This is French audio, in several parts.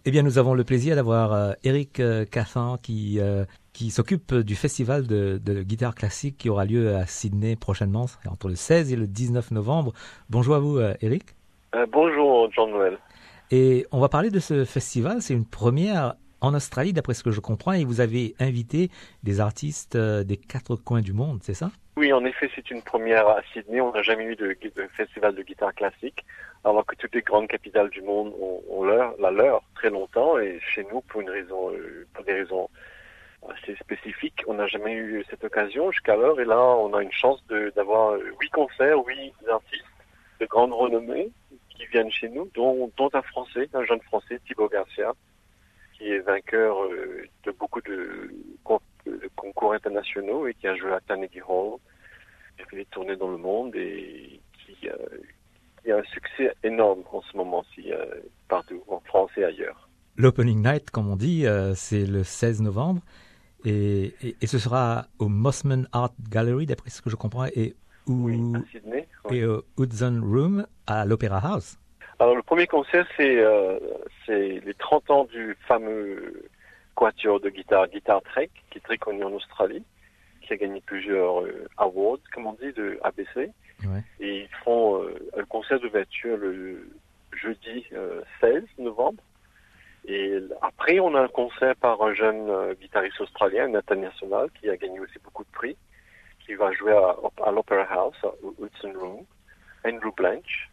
Eh bien, nous avons le plaisir d'avoir Eric Cassan qui s'occupe du festival de guitare classique qui aura lieu à Sydney prochainement, entre le 16 et le 19 novembre. Bonjour à vous, Eric. Bonjour, Jean-Noël. Et on va parler de ce festival. C'est une première en Australie, d'après ce que je comprends, et vous avez invité des artistes des quatre coins du monde, c'est ça? Oui, en effet, c'est une première à Sydney. On n'a jamais eu de festival de guitare classique, alors que toutes les grandes capitales du monde ont la leur très longtemps. Et chez nous, pour des raisons assez spécifiques, on n'a jamais eu cette occasion jusqu'alors. Et là, on a une chance d'avoir 8 concerts, 8 artistes de grande renommée qui viennent chez nous, dont un Français, un jeune Français, Thibaut Garcia, qui est vainqueur de beaucoup de concours internationaux et qui a joué à Carnegie Hall, qui a fait des tournées dans le monde et qui a un succès énorme en ce moment-ci, partout, en France et ailleurs. L'Opening Night, comme on dit, c'est le 16 novembre et ce sera au Mossman Art Gallery, d'après ce que je comprends, et à Sydney, oui. Et au Hudson Room à l'Opera House. Alors, le premier concert, c'est les 30 ans du fameux quatuor de guitare Trek, qui est très connu en Australie, qui a gagné plusieurs awards, comme on dit, de ABC. Ouais. Et ils font un concert d'ouverture le jeudi 16 novembre. Et après, on a un concert par un jeune guitariste australien, international, qui a gagné aussi beaucoup de prix, qui va jouer à l'Opera House, au Hudson Room, Andrew Blanche.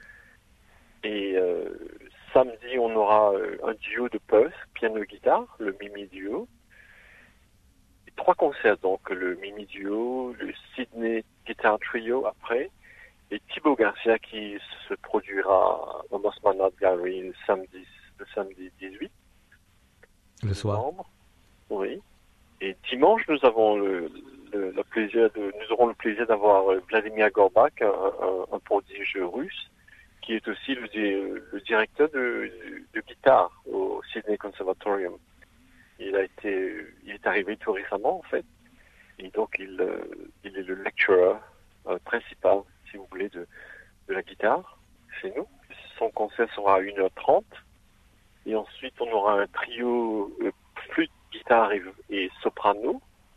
Et samedi, on aura un duo de Perth, piano-guitare, le Mimi Duo. Et 3 concerts, donc le Mimi Duo, le Sydney Guitar Trio après, et Thibaut Garcia qui se produira au Mossman Art Gallery le samedi 18. Le soir. Novembre. Oui. Et dimanche, nous aurons le plaisir d'avoir Vladimir Gorbak, un prodige russe, qui est aussi le directeur de guitare au Sydney Conservatorium. Il est arrivé tout récemment, en fait. Et donc, il est le lecturer principal, si vous voulez, de la guitare chez nous. Son concert sera à 1h30. Et ensuite, on aura un trio flûte, guitare et soprano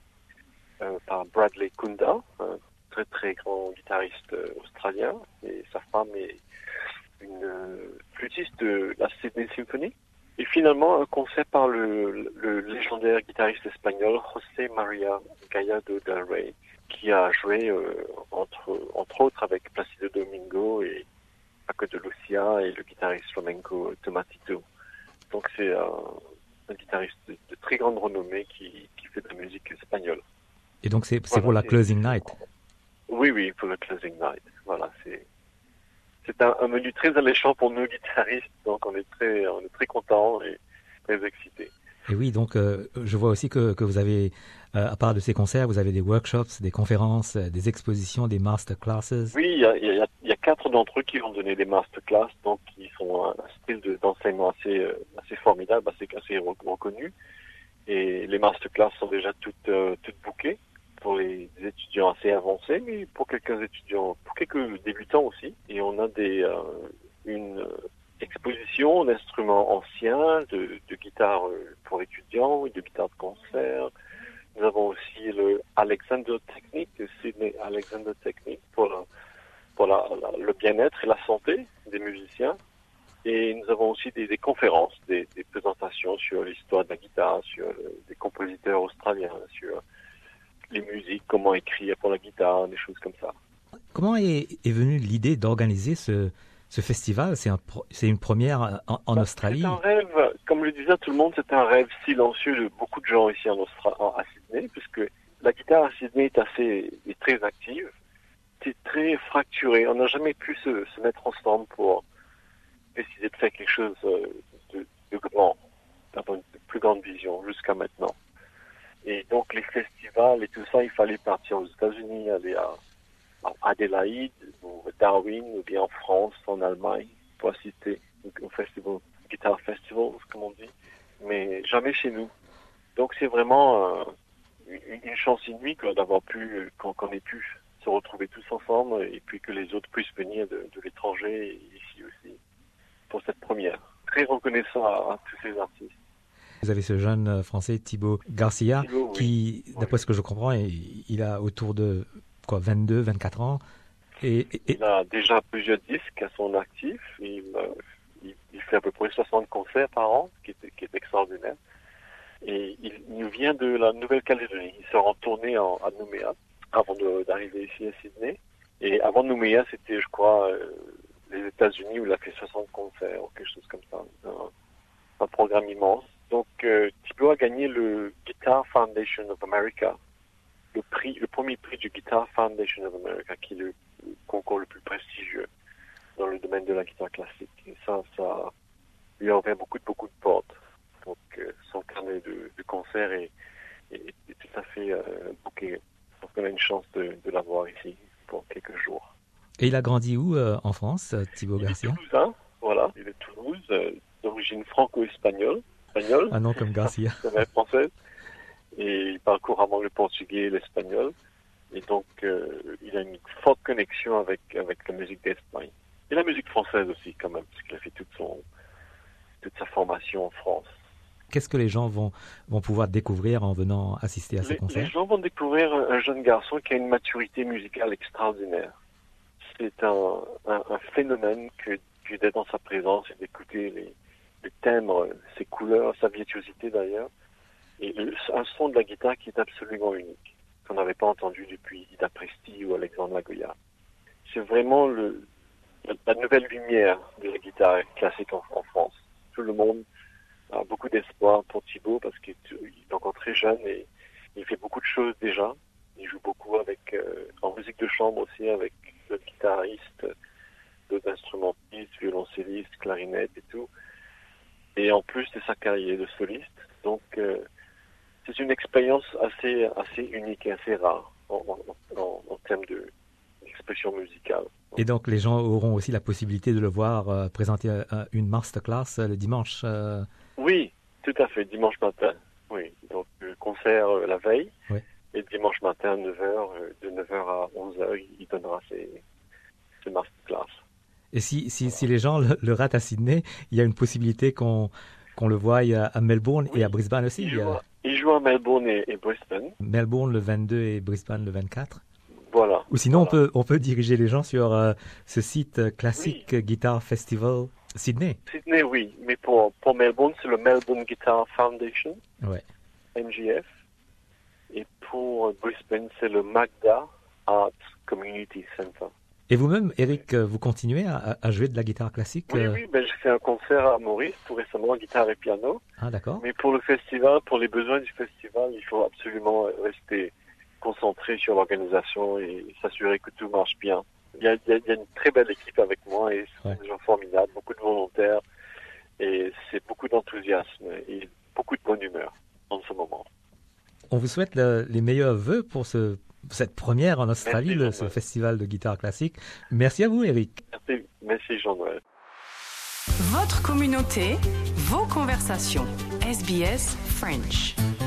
par Bradley Kunda, un très très grand guitariste australien. Et sa femme est une flûtiste de la Sydney Symphony. Et finalement, un concert par le légendaire guitariste espagnol José María Gallardo del Rey, qui a joué entre autres avec Plácido Domingo et Paco de Lucia et le guitariste flamenco Tomatito. Donc c'est un guitariste de très grande renommée qui fait de la musique espagnole. Et donc c'est pour la closing night. Oui, pour le closing night. Voilà, c'est un menu très alléchant pour nous guitaristes, donc on est très contents et très excités. Et oui, donc je vois aussi que vous avez, à part de ces concerts, vous avez des workshops, des conférences, des expositions, des masterclasses. Oui, il y a 4 d'entre eux qui vont donner des masterclass, donc qui sont un style d'enseignement assez formidable, assez reconnu. Et les masterclass sont déjà toutes bookées pour les étudiants assez avancés, mais pour quelques débutants aussi. Et on a une exposition d'instruments anciens, de guitares pour étudiants et de guitares de concert. Nous avons aussi le Alexander Technique, le Sydney Alexander Technique pour le bien-être et la santé des musiciens. Et nous avons aussi des conférences, des présentations sur l'histoire de la guitare, sur des compositeurs australiens, sur les musiques, comment écrire pour la guitare, des choses comme ça. Comment est venue l'idée d'organiser ce festival? C'est une première en Australie. C'est un rêve, comme le disait tout le monde, c'est un rêve silencieux de beaucoup de gens ici à Sydney, puisque la guitare à Sydney est très active, c'est très fracturé. On n'a jamais pu se mettre ensemble pour décider de faire quelque chose de grand, d'avoir une plus grande vision jusqu'à maintenant. Et donc les festivals et tout ça, il fallait partir aux États-Unis, aller à Adélaïde, ou Darwin, ou bien en France, en Allemagne, pour assister au festival, Guitar Festivals, comme on dit, mais jamais chez nous. Donc c'est vraiment une chance inouïe d'avoir pu, qu'on ait pu se retrouver tous ensemble et puis que les autres puissent venir de l'étranger ici aussi pour cette première. très reconnaissant à tous ces artistes. Vous avez ce jeune Français, Thibaut Garcia, Thibaut, qui, d'après ce que je comprends, il a autour de 22, 24 ans. Il a déjà plusieurs disques à son actif. Il fait à peu près 60 concerts par an, ce qui est extraordinaire. Et il nous vient de la Nouvelle-Calédonie. Il sera en tournée à Nouméa avant d'arriver ici à Sydney. Et avant Nouméa, c'était, je crois, les États-Unis où il a fait 60 concerts ou quelque chose comme ça. Un programme immense. Donc, Thibaut a gagné le Guitar Foundation of America, le premier prix du Guitar Foundation of America, qui est le concours le plus prestigieux dans le domaine de la guitare classique. Et ça lui a ouvert beaucoup de portes. Donc, son carnet de concerts est tout à fait booké. Donc, on a une chance de l'avoir ici pour quelques jours. Et il a grandi où en France, Thibaut Garcia? Il est toulousain, voilà. Il est de Toulouse, d'origine franco-espagnole. Un nom comme Garcia. Sa mère française. Et il parle couramment le portugais et l'espagnol. Et donc, il a une forte connexion avec la musique d'Espagne. Et la musique française aussi, quand même, parce qu'il a fait toute sa formation en France. Qu'est-ce que les gens vont pouvoir découvrir en venant assister à ces concerts? Les gens vont découvrir un jeune garçon qui a une maturité musicale extraordinaire. C'est un phénomène que d'être dans sa présence et d'écouter les timbres, ses couleurs, sa virtuosité d'ailleurs, et un son de la guitare qui est absolument unique, qu'on n'avait pas entendu depuis Ida Presti ou Alexandre Lagoya. C'est vraiment la nouvelle lumière de la guitare classique en France. Tout le monde a beaucoup d'espoir pour Thibaut parce qu'il est encore très jeune et il fait beaucoup de choses déjà. Il joue beaucoup en musique de chambre aussi avec d'autres guitaristes, d'autres instrumentistes, violoncellistes, clarinettes et tout. Et en plus de sa carrière de soliste. Donc, c'est une expérience assez unique et assez rare en termes d'expression musicale. Et donc, les gens auront aussi la possibilité de le voir présenter une masterclass le dimanche. Oui, tout à fait, dimanche matin. Oui, donc concert la veille. Oui. Et dimanche matin à 9h, de 9h à 11h, il donnera ses masterclass. Et si les gens le ratent à Sydney, il y a une possibilité qu'on le voie à Melbourne et à Brisbane aussi. Il joue à Melbourne et Brisbane. Melbourne le 22 et Brisbane le 24. Voilà. Ou sinon, on peut diriger les gens sur ce site classique Guitar Festival Sydney. Sydney, oui. Mais pour Melbourne, c'est le Melbourne Guitar Foundation, ouais. MGF. Et pour Brisbane, c'est le Magda Art Community Center. Et vous-même, Eric, vous continuez à jouer de la guitare classique? Oui, j'ai fait un concert à Maurice tout récemment en guitare et piano. Ah, d'accord. Mais pour le festival, pour les besoins du festival, il faut absolument rester concentré sur l'organisation et s'assurer que tout marche bien. Il y a une très belle équipe avec moi et ce sont des gens formidables, beaucoup de volontaires et c'est beaucoup d'enthousiasme et beaucoup de bonne humeur en ce moment. On vous souhaite les meilleurs vœux pour cette première en Australie, ce festival de guitare classique. Merci à vous, Eric. Merci Jean-Noël. Votre communauté, vos conversations. SBS French.